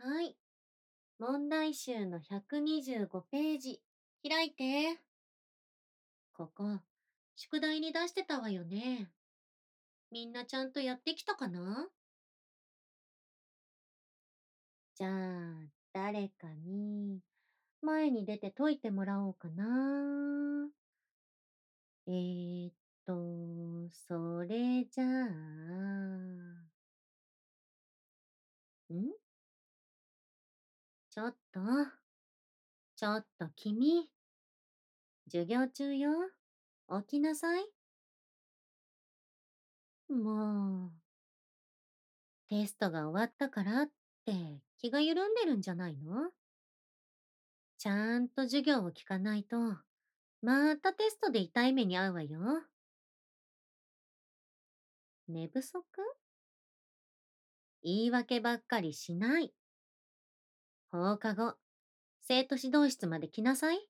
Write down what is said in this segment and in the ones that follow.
はい。問題集の125ページ。開いて。ここ、宿題に出してたわよね。みんなちゃんとやってきたかな？じゃあ、誰かに、前に出て解いてもらおうかな。えーっそれじゃあ、ちょっと、ちょっと君、授業中よ。起きなさい。もう、テストが終わったからって気が緩んでるんじゃないの？ちゃんと授業を聞かないと、またテストで痛い目に遭うわよ。寝不足？言い訳ばっかりしない。放課後、生徒指導室まで来なさい。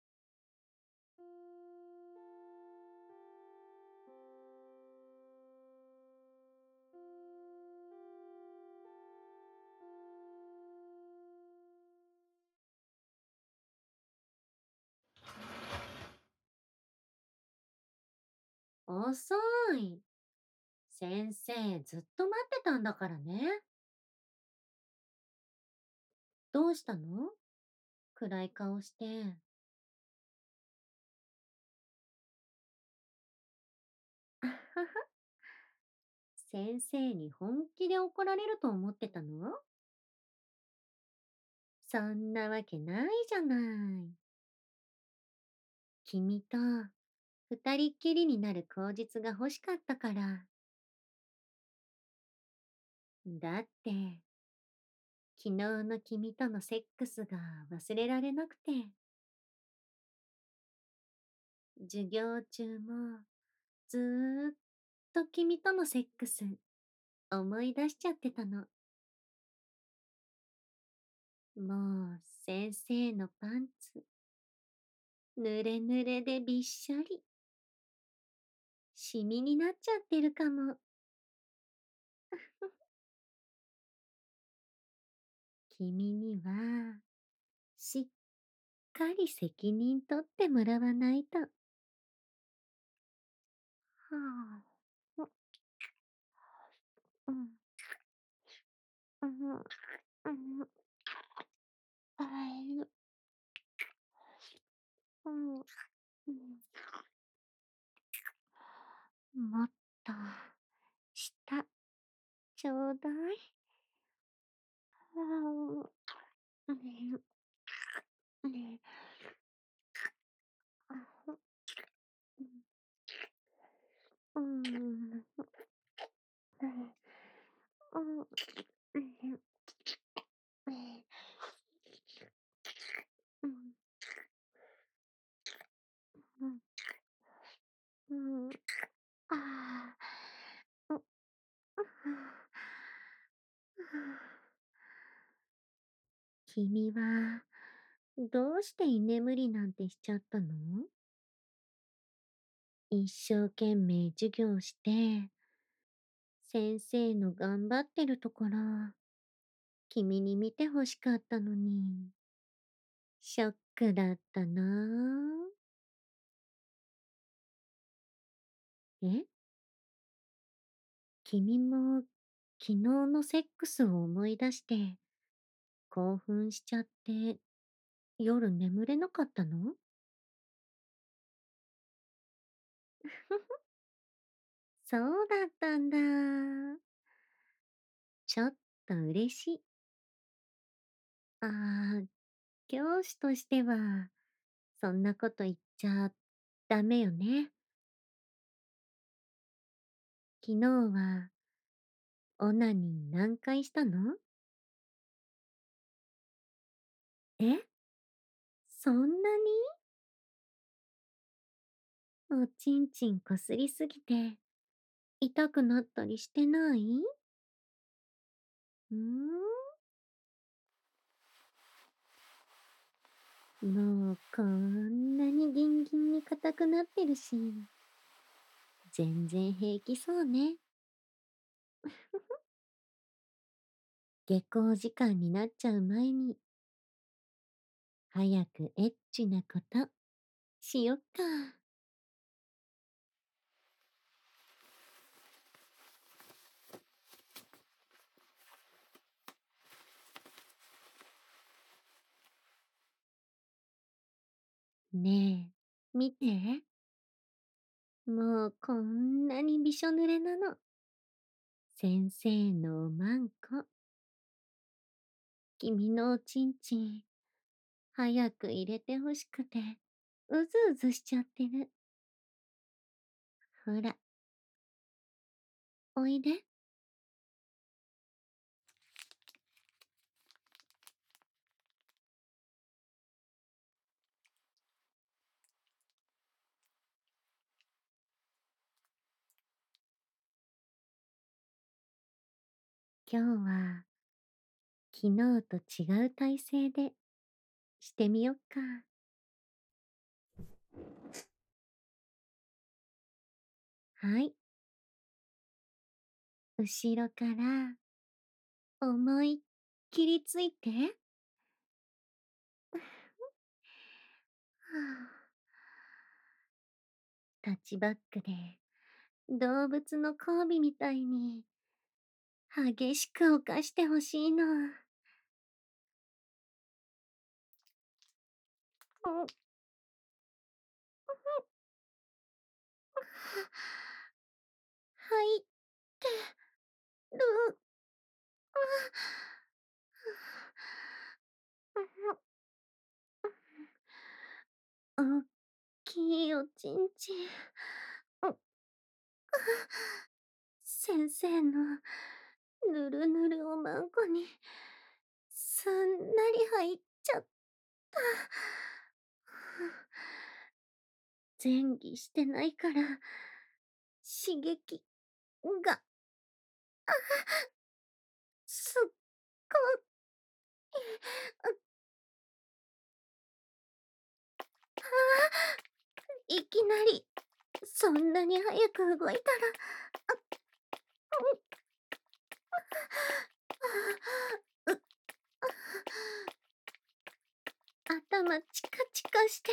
遅い。先生、ずっと待ってたんだからね。どうしたの？暗い顔して。あはは。先生に本気で怒られると思ってたの？そんなわけないじゃない。君と二人っきりになる口実が欲しかったから。だって、昨日の君とのセックスが忘れられなくて、授業中もずーっと君とのセックス思い出しちゃってたの。もう先生のパンツ、ぬれぬれでびっしょり、シミになっちゃってるかも。君には、しっかり責任取ってもらわないと。はあ、うん、うん、うん、あえうん、うん、もっと、下、ちょうだい。ああ、ね、ね、あ、うん、うん、うん、うん、うん、うん、うん、ああ、うん、君は、どうして居眠りなんてしちゃったの？一生懸命授業して、先生の頑張ってるところ、君に見て欲しかったのに、ショックだったなぁ。え？君も昨日のセックスを思い出して興奮しちゃって夜眠れなかったの？そうだったんだ。ちょっと嬉しい。ああ、教師としてはそんなこと言っちゃダメよね。昨日はオナニー何回したの？え？そんなに？おちんちんこすりすぎて痛くなったりしてない？もうこんなにギンギンに硬くなってるし、全然平気そうね。 下校時間になっちゃう前に、早くエッチなことしよっか。ねえ、見て。もうこんなにびしょ濡れなの。先生のおまんこ。君のおちんちん、早く入れてほしくて、うずうずしちゃってる。ほら、おいで。今日は、昨日と違う体勢でしてみよっか。はい。後ろから思いっきりついて。タッチバックで動物の交尾みたいに激しく犯してほしいの。うん入ってる。おっきいおちんちん。先生のぬるぬるおまんこにすんなり入っちゃった。前儀してないから刺激がすっごい、いきなりそんなに早く動いたら、う頭チカチカして、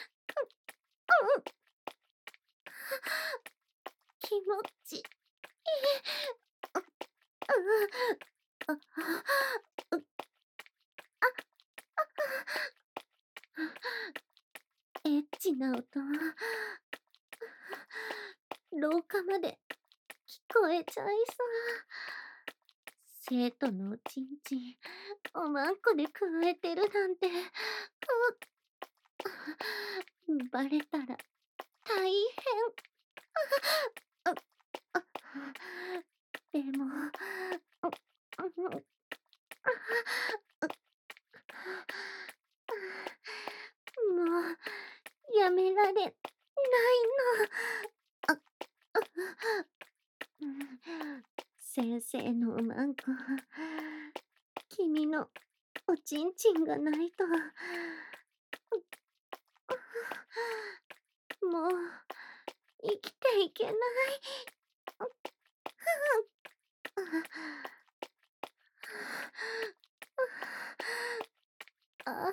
気持ちいい。あエッチな音は廊下まで聞こえちゃいそう。生徒のおちんちんおまんこでくわえてるなんて、バレたら大変。でも、もうやめられないの。先生のおまんこ、君のおちんちんがないと、もう生きていけない。あ、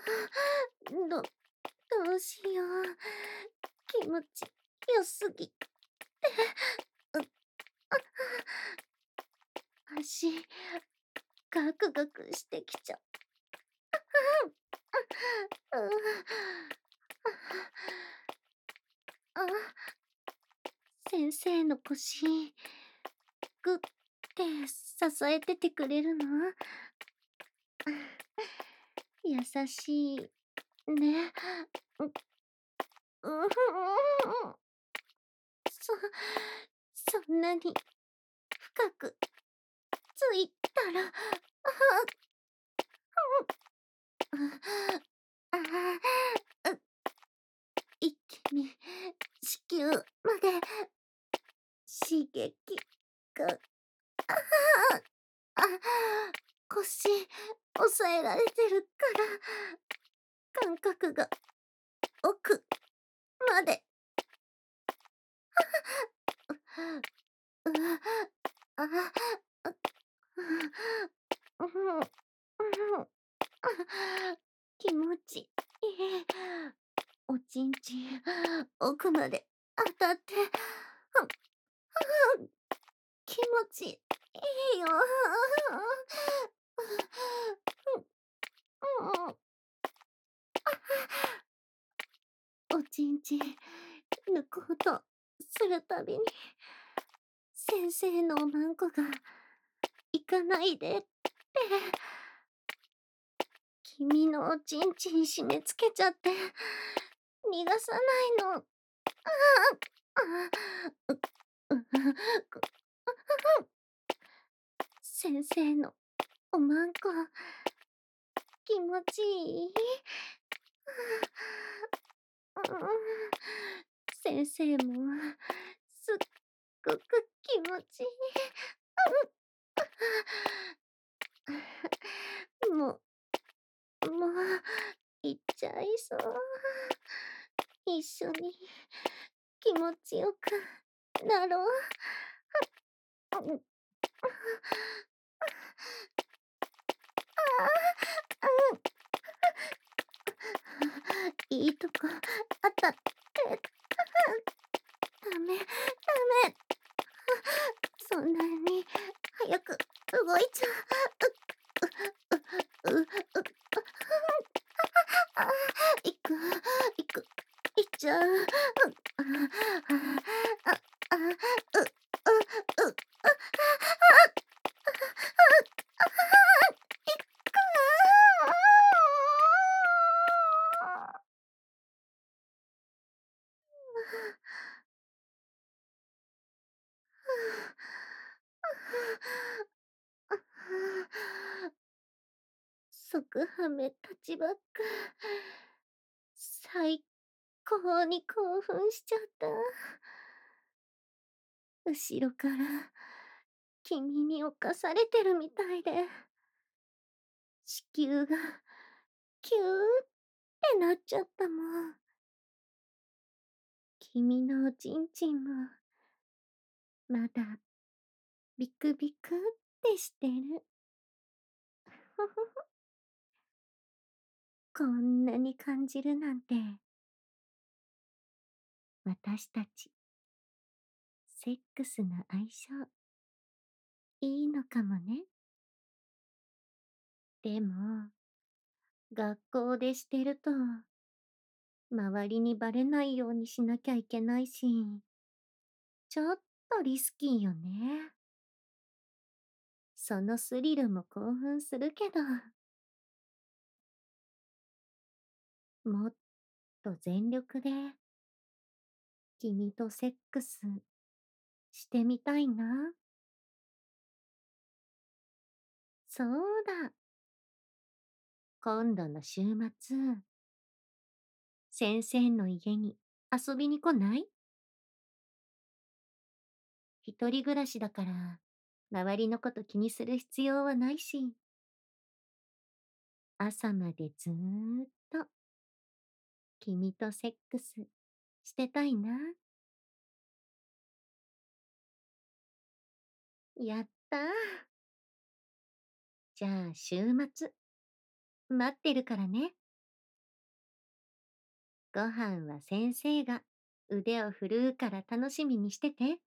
どうしよう。気持ちよすぎ。足、ガクガクしてきちゃう。あ、先生の腰、グッて支えててくれるの？優しいね。うん、そんなに深くついたら、ああ、一気に子宮まで刺激が、あ、腰押さえられてるから感覚が奥まで。うあ、 うん、うん。気持ちいい。おちんちん、奥まで当たって、気持ちいいよ。うん。おちんちん、抜こうとするたびに、先生のおまんこが、行かないでって、君のおちんちん締め付けちゃって、逃がさないの。うく先生のおまんこ、気持ちいい？先生も、すっごく気持ちいい。ももう、行っちゃいそう。一緒に気持ちよくなろう。いいとこ当たって。ダメ、ダメ。そんなに早く動いちゃう。あ、行く、行く、行っちゃう。あ、あ、即ハメ立ちバック。最高に興奮しちゃった。後ろから君に侵されてるみたいで、子宮がキューってなっちゃったもん。君のおちんちんも、まだビクビクってしてる。ふふふ。こんなに感じるなんて、私たち、セックスの相性、いいのかもね。でも、学校でしてると、周りにバレないようにしなきゃいけないし、ちょっとリスキーよね。そのスリルも興奮するけど、もっと全力で君とセックスしてみたいな。そうだ。今度の週末、先生の家に遊びに来ない？一人暮らしだから、周りのこと気にする必要はないし、朝までずーっと君とセックスしてたいな。やったー。じゃあ週末、待ってるからね。ご飯は先生が腕を振るうから楽しみにしてて。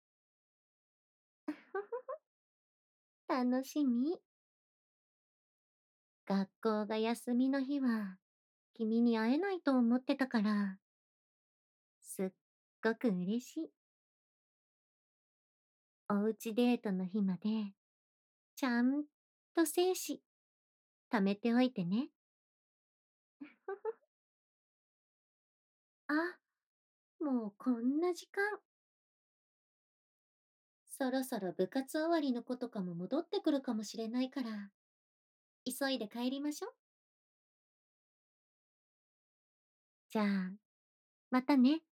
楽しみ。学校が休みの日は君に会えないと思ってたから、すっごく嬉しい。おうちデートの日まで、ちゃんと精子、貯めておいてね。あ、もうこんな時間。そろそろ部活終わりの子とかも戻ってくるかもしれないから、急いで帰りましょ。じゃあ、またね。